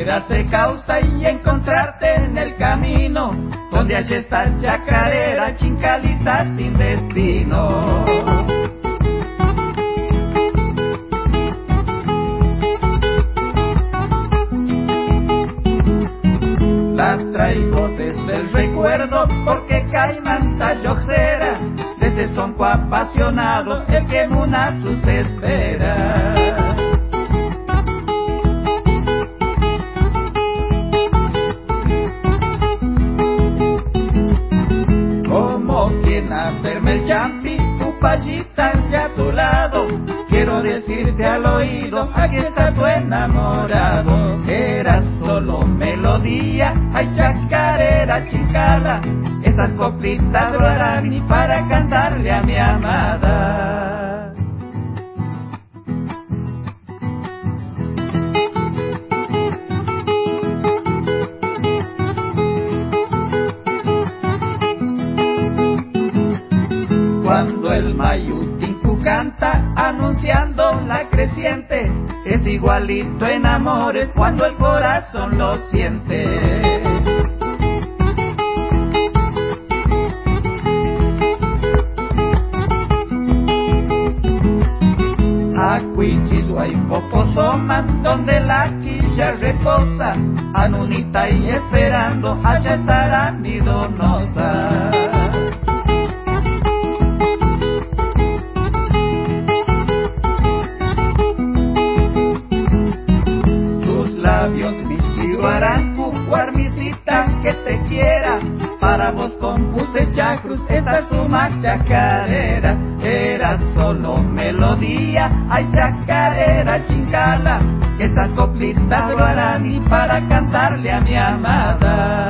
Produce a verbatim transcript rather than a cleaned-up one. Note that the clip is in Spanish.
hace causa y encontrarte en el camino, donde allí está chacarera, chincalita sin destino. La traigo desde el recuerdo porque caimanta yoxera, desde sonco apasionado el que muna sus espera. Como quien hacerme el champi, upallita ya a tu lado, quiero decirte al oído, aquí está tu enamorado. Era solo melodía, ay chacarera chincala, estas coplitas guaraní para cantarle a mi amada. Cuando el mayutincu canta anunciando la creciente, es igualito en amores cuando el corazón lo siente. Acuichizua y Poposoman, donde la quilla reposa, Anunita y esperando, allá estará mi donosa. Labios Mishiguarancu, guarmisita que te quiera, para vos compuse chacrus, esta es una chacarera. Era solo melodía, ay chacarera chincala, estas coplitas guaraní para cantarle a mi amada.